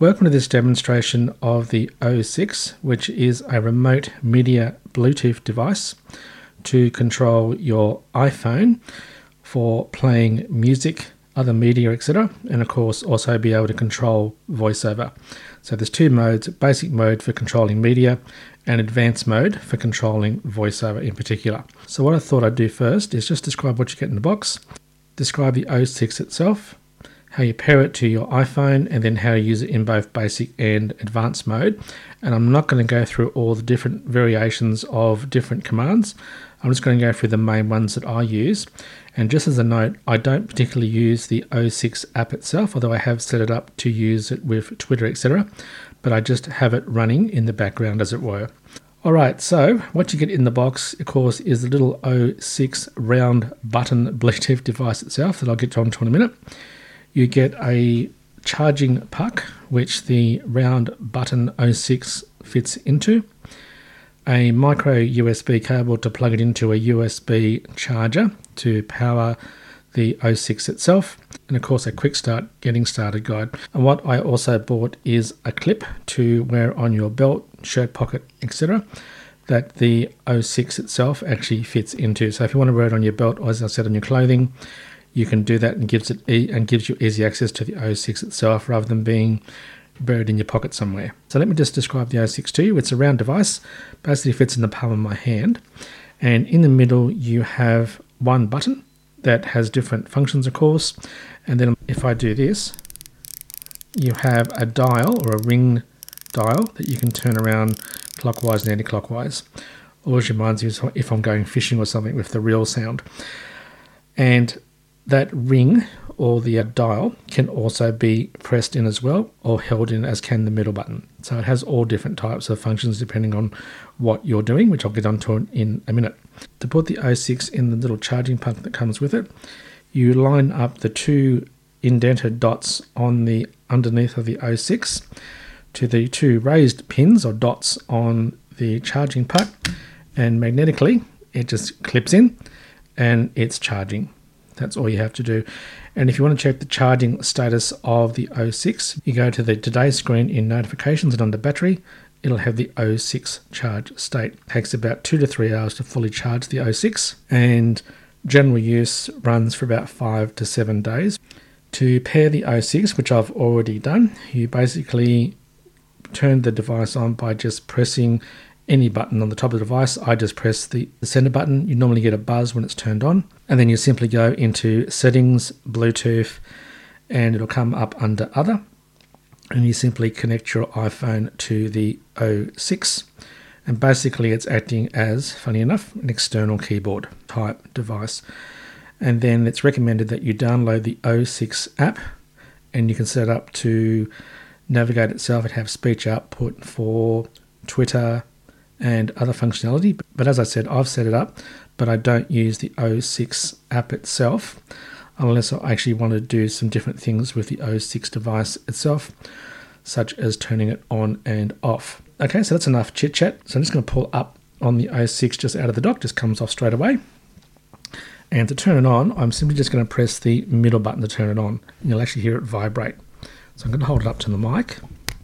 Welcome to this demonstration of the O6, which is a remote media Bluetooth device to control your iPhone for playing music, other media, etc. and of course also be able to control VoiceOver. So there's two modes: basic mode for controlling media and advanced mode for controlling VoiceOver in particular. So what I thought I'd do first is just describe what you get in the box, describe the O6 itself, how you pair it to your iPhone, and then how you use it in both basic and advanced mode. And I'm not going to go through all the different variations of different commands. I'm just going to go through the main ones that I use. And just as a note, I don't particularly use the O6 app itself, although I have set it up to use it with Twitter, etc. But I just have it running in the background, as it were. Alright, so what you get in the box, of course, is the little O6 round button Bluetooth device itself that I'll get onto in a minute. You get a charging puck, which the round button O6 fits into, a micro USB cable to plug it into a USB charger to power the O6 itself, and of course a quick start getting started guide. And what I also bought is a clip to wear on your belt, shirt pocket, etc. that the O6 itself actually fits into. So if you want to wear it on your belt, or as I said, on your clothing, you can do that, and gives you easy access to the O6 itself rather than being buried in your pocket somewhere. So let me just describe the O6 to you. It's a round device, basically fits in the palm of my hand, and in the middle you have one button that has different functions, of course. And then if I do this, you have a dial or a ring dial that you can turn around clockwise and anti-clockwise. Always reminds me if I'm going fishing or something with the reel sound. And that ring or the dial can also be pressed in as well, or held in, as can the middle button. So it has all different types of functions depending on what you're doing, which I'll get onto in a minute. To put the O6 in the little charging puck that comes with it, you line up the two indented dots on the underneath of the O6 to the two raised pins or dots on the charging puck, and magnetically it just clips in and it's charging. That's all you have to do. And if you want to check the charging status of the O6, you go to the Today screen in Notifications, and under Battery, it'll have the O6 charge state. It takes about 2 to 3 hours to fully charge the O6, and general use runs for about 5 to 7 days. To pair the O6, which I've already done, you basically turn the device on by just pressing any button on the top of the device. I just press the center button. You normally get a buzz when it's turned on, and then you simply go into Settings, Bluetooth, and it'll come up under Other, and you simply connect your iPhone to the O6, and basically it's acting as, funny enough, an external keyboard type device. And then it's recommended that you download the O6 app, and you can set it up to navigate itself and have speech output for Twitter and other functionality. But as I said, I've set it up, but I don't use the O6 app itself unless I actually want to do some different things with the O6 device itself, such as turning it on and off. Okay, so that's enough chit chat. So I'm just going to pull up on the O6 just out of the dock, just comes off straight away. And to turn it on, I'm simply just going to press the middle button to turn it on, and you'll actually hear it vibrate. So I'm going to hold it up to the mic.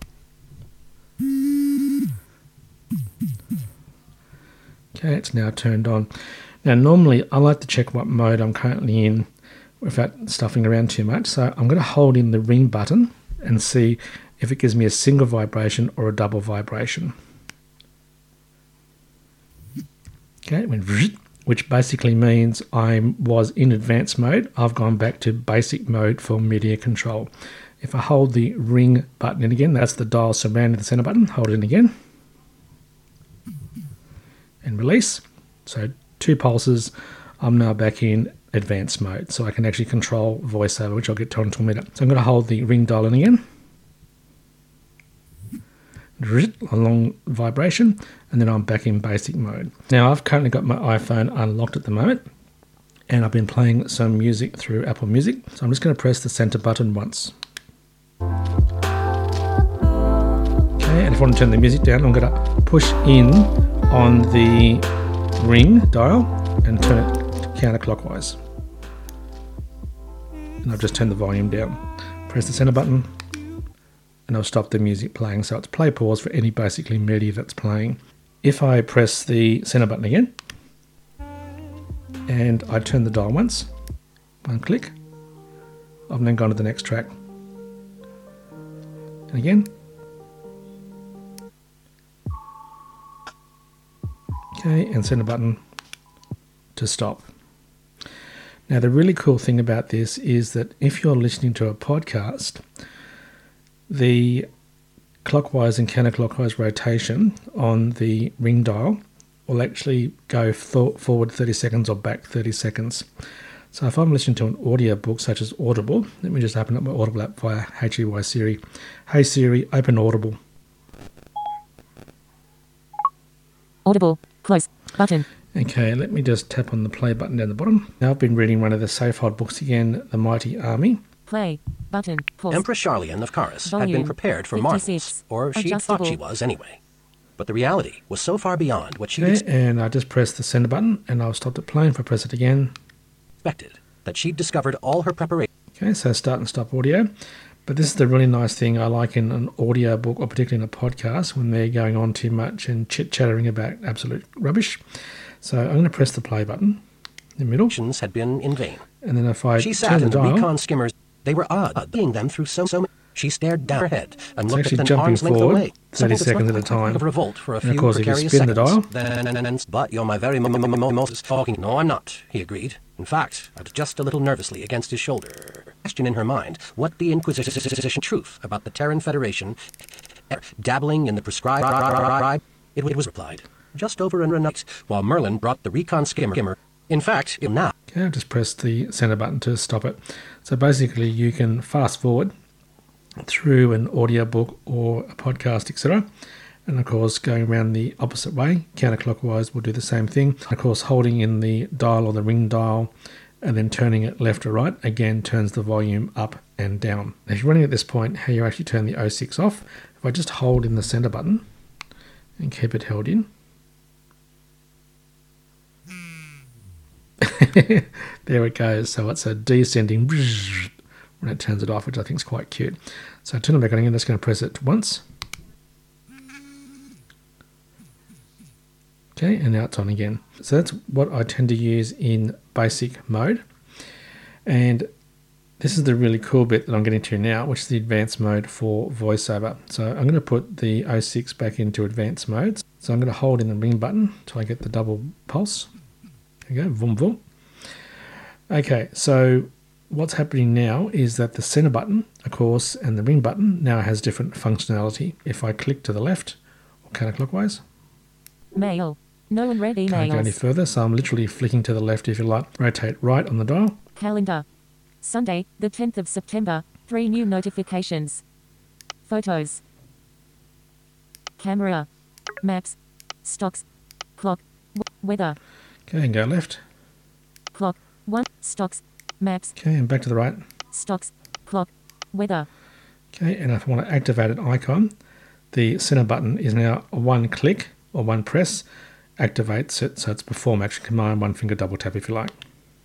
Okay, it's now turned on. Now normally I like to check what mode I'm currently in without stuffing around too much. So I'm going to hold in the ring button and see if it gives me a single vibration or a double vibration. Okay, it went which basically means I was in advanced mode. I've gone back to basic mode for media control. If I hold the ring button in again, that's the dial surrounding the center button, hold it in again, and release. So 2 pulses, I'm now back in advanced mode, so I can actually control VoiceOver, which I'll get to in a minute. So I'm going to hold the ring dial in again, a long vibration, and then I'm back in basic mode. Now I've currently got my iPhone unlocked at the moment, and I've been playing some music through Apple Music, so I'm just going to press the center button once. Okay, and if I want to turn the music down, I'm going to push in on the ring dial and turn it counterclockwise. And I've just turned the volume down. Press the center button and it'll stop the music playing. So it's play pause for any basically media that's playing. If I press the center button again and I turn the dial once, one click, I've then gone to the next track. And again. Okay, and center button to stop. Now the really cool thing about this is that if you're listening to a podcast, the clockwise and counterclockwise rotation on the ring dial will actually go forward 30 seconds or back 30 seconds. So if I'm listening to an audio book such as Audible, let me just open up my Audible app via HEY Siri. Hey Siri, open Audible. Audible, close, button. Okay, let me just tap on the play button down the bottom. Now I've been reading one of the Safehold books again, The Mighty Army. Play, button, pause. Empress Charlene of Karis had been prepared for 56, marvels, or she adjustable. thought she was anyway. But the reality was so far beyond what she'd Okay, and I just press the center button and I'll stop it playing. If I press it again. expected, that she'd discovered all her preparation. Okay, so start and stop audio. But this is the really nice thing I like in an audio book, or particularly in a podcast, when they're going on too much and chit-chattering about absolute rubbish. So I'm going to press the play button in the middle. Had been in vain. And then if I She turn sat the in the dial, recon skimmers. They were odd, seeing them through so many. She stared down her head and it's looked actually at them jumping arm's length forward away. 30 seconds at a time. Of revolt for a And few of course, if you precarious spin the seconds. dial, But you're my very Moses talking. No, I'm not, he agreed. In fact, just a little nervously against his shoulder. Question in her mind, what the Inquisition truth about the Terran Federation, dabbling in the prescribed, it was replied. Just over a night, while Merlin brought the recon skimmer. In fact, now. okay, I've just pressed the center button to stop it. So basically you can fast forward through an audio book or a podcast, etc. And of course, going around the opposite way, counterclockwise, will do the same thing. Of course, holding in the dial or the ring dial and then turning it left or right, again, turns the volume up and down. If you're running at this point, how you actually turn the 06 off, if I just hold in the center button and keep it held in, there it goes. So it's a descending when it turns it off, which I think is quite cute. So turn it back on again. I'm just going to press it once. Okay, and now it's on again. So that's what I tend to use in basic mode. And this is the really cool bit that I'm getting to now, which is the advanced mode for VoiceOver. So I'm going to put the 06 back into advanced modes. So I'm going to hold in the ring button until I get the double pulse. There you go, vroom vroom. Okay, so what's happening now is that the center button, of course, and the ring button now has different functionality. If I click to the left or counterclockwise, Mail. No unread can't go any emails. further, so I'm literally flicking to the left if you like. Rotate right on the dial. Calendar. Sunday, the 10th of September. 3 new notifications. Photos. Camera. Maps. Stocks. Clock. Weather. Okay, and go left. Clock. 1. Stocks. Maps. Okay, and back to the right. Stocks. Clock. Weather. Okay, and if I want to activate an icon, the center button is now a one click or one press, activates it, so it's perform action command, one finger double tap if you like.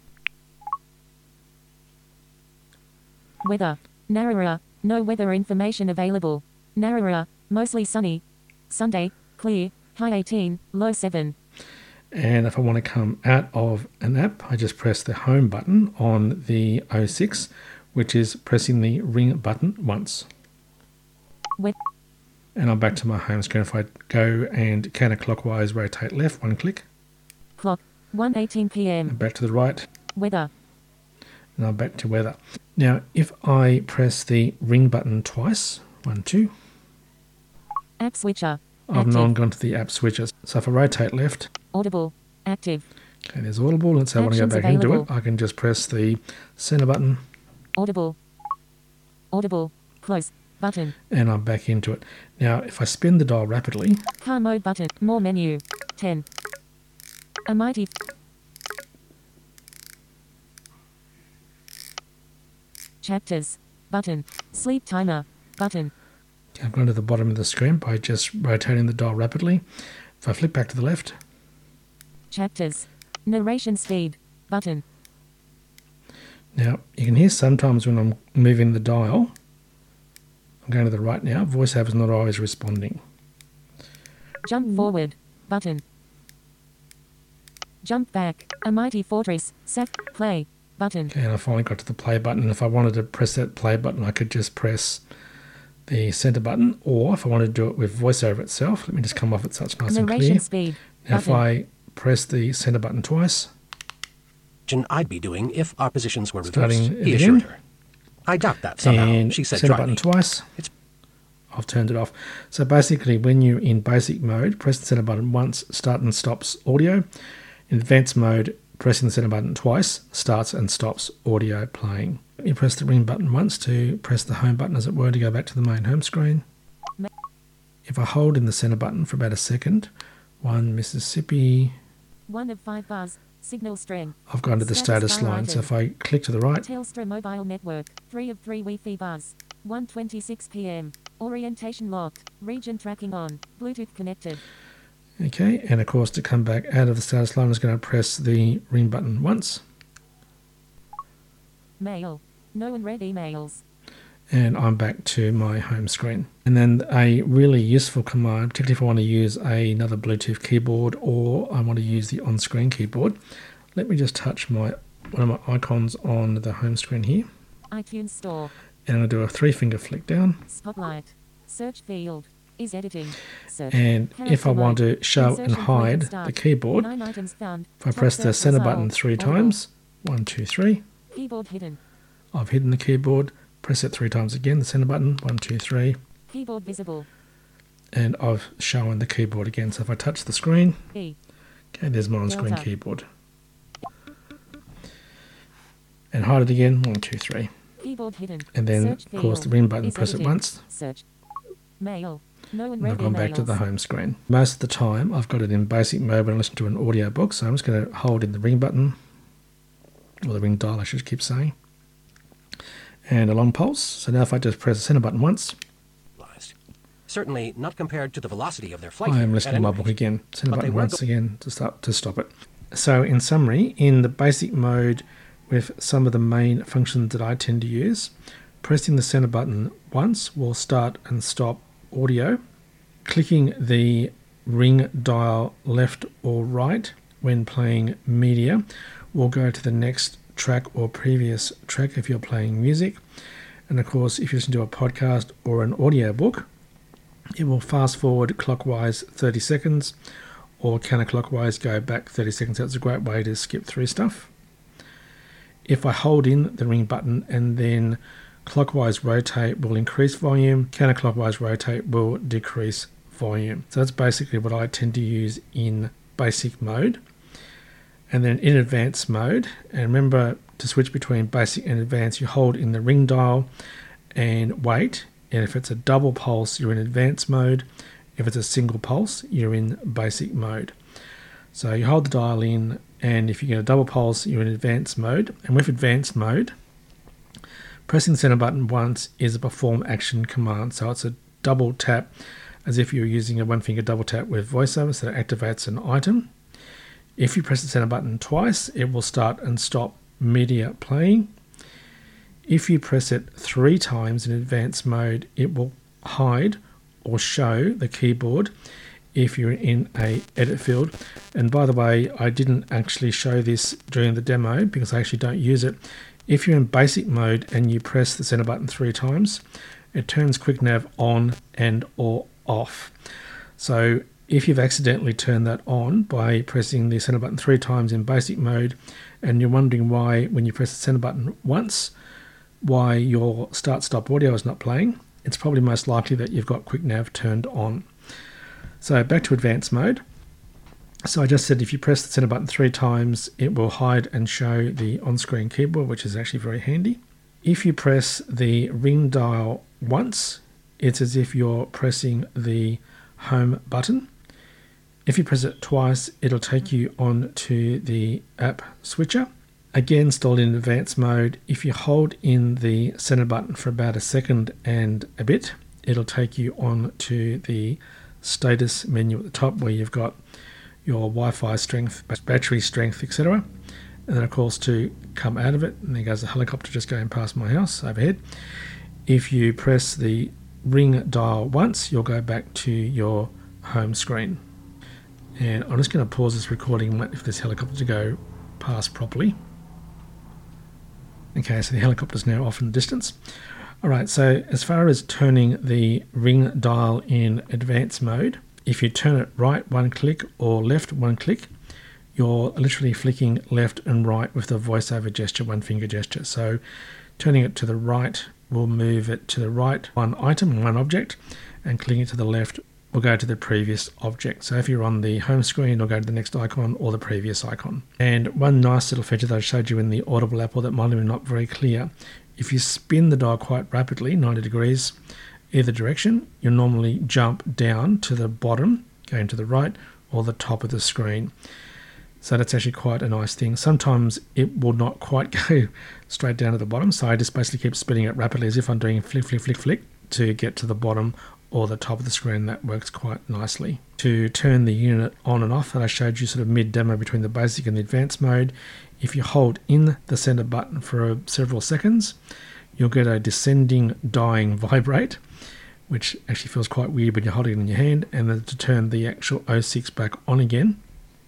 Weather. Narrowera. No weather information available. Narrowera. Mostly sunny. Sunday. Clear. High 18. Low 7. And if I want to come out of an app, I just press the home button on the 06, which is pressing the ring button once. And I'm back to my home screen. If I go and counterclockwise rotate left, one click. Clock. 1:18 p.m. And back to the right. Weather. And I'm back to weather. Now, if I press the ring button twice, 1, 2, App switcher. I've now gone to the app switches. So if I rotate left, Audible. Active. okay, there's Audible. Let's say I want to go Actions back into it. available. I can just press the center button Audible. Audible. Close. Button. and I'm back into it. Now, if I spin the dial rapidly, Car mode button. More menu. 10. A mighty. Chapters. Button. Sleep timer. Button. I've gone to the bottom of the screen by just rotating the dial rapidly. If I flick back to the left, Chapters. Narration speed. Button. now you can hear sometimes when I'm moving the dial, I'm going to the right now. VoiceOver is not always responding. Jump forward. Button. Jump back. A mighty fortress. Play. Button. Okay, and I finally got to the play button. And if I wanted to press that play button, I could just press the center button. Or if I wanted to do it with VoiceOver itself, let me just come off it so it's nice and clear. Narration speed. Now if I press the center button twice, I'd be doing if our positions were Starting reversed, he again. assured her. I doubt that somehow, and she said center dryly. button twice, It's- I've turned it off. So basically, when you're in basic mode, press the center button once, start and stops audio. In advanced mode, pressing the center button twice starts and stops audio playing. You press the ring button once to press the home button, as it were, to go back to the main home screen. If I hold in the center button for about a second, 1 Mississippi, 1 of 5 bars. Signal string. I've gone to the status bar line. So item. if I click to the right, Telstra mobile network. 3 of 3 Wi-Fi bars. 1:26 p.m. Orientation locked. Region tracking on. Bluetooth connected. okay, and of course to come back out of the status line, I'm just going to press the ring button once, Mail. No unread emails. and I'm back to my home screen. And then a really useful command, particularly if I want to use another Bluetooth keyboard or I want to use the on-screen keyboard. Let me just touch one of my icons on the home screen here, iTunes Store. and I'll do a 3-finger flick down. Spotlight. Search field. Is editing. Search. And if I want to show and Insertion hide point start. the keyboard, 9 items found. if I Top press the search center result. button 3 Audible. times, 1, 2, 3, Keyboard hidden. I've hidden the keyboard. Press it 3 times again, the center button, 1, 2, 3, Keyboard visible. and I've shown the keyboard again. So if I touch the screen, E. okay, there's my on-screen Delta. keyboard. And hide it again, 1, 2, 3. Keyboard hidden. And then, Search of course, the field. ring button, Is press it editing. once, Search. Mail. No and unread I've gone back to emails. the home screen. Most of the time, I've got it in basic mode when I listen to an audio book, so I'm just going to hold in the ring button, or the ring dial, I should keep saying, and a long pulse. So now if I just press the center button once, Certainly not compared to the velocity of their flight. I am at listening to any my rate. book again. Center But they button were once again to stop it. So in summary, in the basic mode with some of the main functions that I tend to use, pressing the center button once will start and stop audio. Clicking the ring dial left or right when playing media will go to the next track or previous track if you're playing music. And of course, if you listen to a podcast or an audio book, it will fast forward clockwise 30 seconds or counterclockwise go back 30 seconds. That's a great way to skip through stuff. If I hold in the ring button and then clockwise rotate will increase volume, counterclockwise rotate will decrease volume. So that's basically what I tend to use in basic mode. And then in advanced mode, and remember to switch between basic and advanced, you hold in the ring dial and wait. And if it's a double pulse, you're in advanced mode. If it's a single pulse, you're in basic mode. So you hold the dial in, and if you get a double pulse, you're in advanced mode. And with advanced mode, pressing the center button once is a perform action command. So it's a double tap as if you're using a 1-finger double tap with VoiceOver, so it activates an item. If you press the center button twice, it will start and stop media playing. If you press it 3 times in advanced mode, it will hide or show the keyboard if you're in a edit field. And by the way, I didn't actually show this during the demo because I actually don't use it. If you're in basic mode and you press the center button 3 times, it turns QuickNav on and or off. So if you've accidentally turned that on by pressing the center button 3 times in basic mode, and you're wondering why when you press the center button once, why your start-stop audio is not playing, it's probably most likely that you've got QuickNav turned on. So back to advanced mode. So I just said if you press the center button 3 times, it will hide and show the on-screen keyboard, which is actually very handy. If you press the ring dial once, it's as if you're pressing the home button. If you press it twice, it'll take you on to the app switcher. Again, still in advanced mode, if you hold in the center button for about a second and a bit, it'll take you on to the status menu at the top where you've got your Wi-Fi strength, battery strength, etc. And then of course to come out of it, and there goes a helicopter just going past my house overhead. If you press the ring dial once, you'll go back to your home screen. And I'm just going to pause this recording and wait for this helicopter to go past properly. Okay, so the helicopter's now off in the distance. Alright, so as far as turning the ring dial in advanced mode, if you turn it right one click or left one click, you're literally flicking left and right with the voiceover gesture, one finger gesture. So turning it to the right will move it to the right one item, one object, and clicking it to the left will go to the previous object. So if you're on the home screen, it'll go to the next icon or the previous icon. And one nice little feature that I showed you in the Audible app, or that might have been not very clear, if you spin the dial quite rapidly, 90 degrees either direction, you'll normally jump down to the bottom, going to the right, or the top of the screen. So that's actually quite a nice thing. Sometimes it will not quite go straight down to the bottom, so I just basically keep spinning it rapidly as if I'm doing flick, flick, flick, flick to get to the bottom or the top of the screen. That works quite nicely. To turn the unit on and off that I showed you sort of mid-demo between the basic and the advanced mode, if you hold in the center button for several seconds, you'll get a descending dying vibrate, which actually feels quite weird when you're holding it in your hand. And then to turn the actual O6 back on again,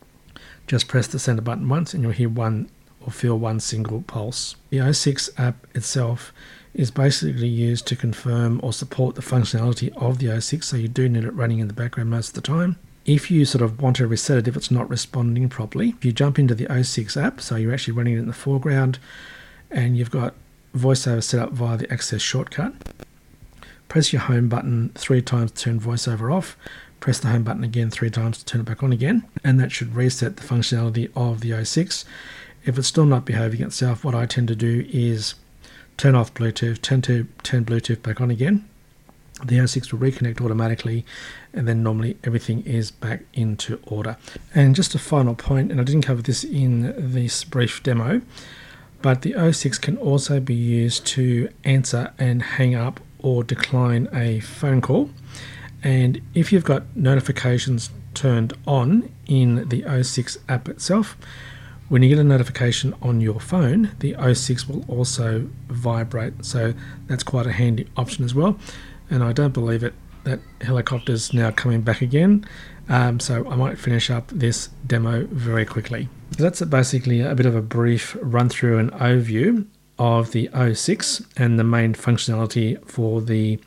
just press the center button once and you'll hear one or feel one single pulse. The O6 app itself is basically used to confirm or support the functionality of the O6, so you do need it running in the background most of the time. If you sort of want to reset it if it's not responding properly, if you jump into the O6 app, so you're actually running it in the foreground and you've got VoiceOver set up via the Access shortcut, press your home button 3 times to turn VoiceOver off, press the home button again 3 times to turn it back on again, and that should reset the functionality of the O6. If it's still not behaving itself, what I tend to do is turn off Bluetooth, turn Bluetooth back on again. The O6 will reconnect automatically, and then normally everything is back into order. And just a final point, and I didn't cover this in this brief demo, but the O6 can also be used to answer and hang up or decline a phone call. And if you've got notifications turned on in the O6 app itself, when you get a notification on your phone, the O6 will also vibrate. So that's quite a handy option as well. And I don't believe it that helicopter's now coming back again. So I might finish up this demo very quickly. So that's basically a bit of a brief run through and overview of the O6 and the main functionality for the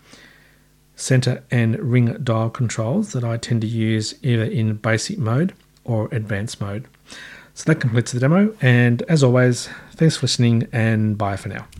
center and ring dial controls that I tend to use either in basic mode or advanced mode. So that completes the demo, and as always, thanks for listening and bye for now.